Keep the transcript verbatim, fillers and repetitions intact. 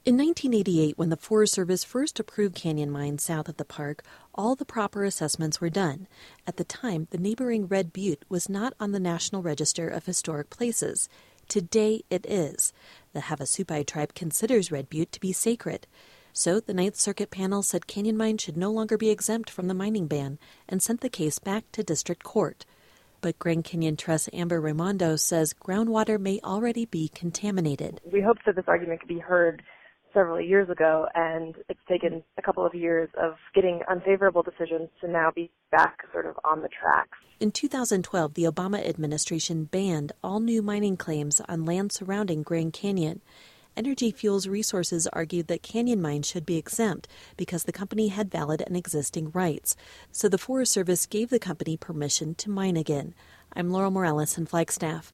In nineteen eighty-eight, when the Forest Service first approved Canyon Mine south of the park, all the proper assessments were done. At the time, the neighboring Red Butte was not on the National Register of Historic Places. Today, it is. The Havasupai tribe considers Red Butte to be sacred. So the Ninth Circuit panel said Canyon Mine should no longer be exempt from the mining ban and sent the case back to district court. But Grand Canyon Trust Amber Raimondo says groundwater may already be contaminated. We hoped that this argument could be heard several years ago, and it's taken a couple of years of getting unfavorable decisions to now be back sort of on the tracks. In two thousand twelve, the Obama administration banned all new mining claims on land surrounding Grand Canyon. Energy Fuels Resources argued that Canyon Mine should be exempt because the company had valid and existing rights. So the Forest Service gave the company permission to mine again. I'm Laurel Morales in Flagstaff.